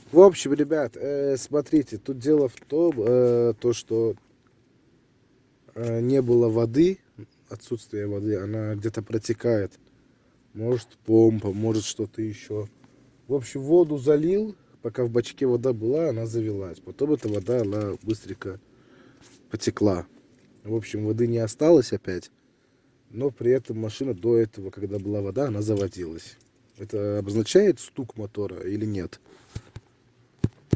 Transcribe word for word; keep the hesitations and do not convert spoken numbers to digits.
В общем, ребят, э, смотрите, тут дело в том, э, то, что э, не было воды, отсутствие воды, она где-то протекает. Может помпа, может что-то еще. В общем, воду залил, пока в бачке вода была, она завелась. Потом эта вода, она быстренько потекла. В общем, воды не осталось опять, но при этом машина до этого, когда была вода, она заводилась. Это обозначает стук мотора или нет?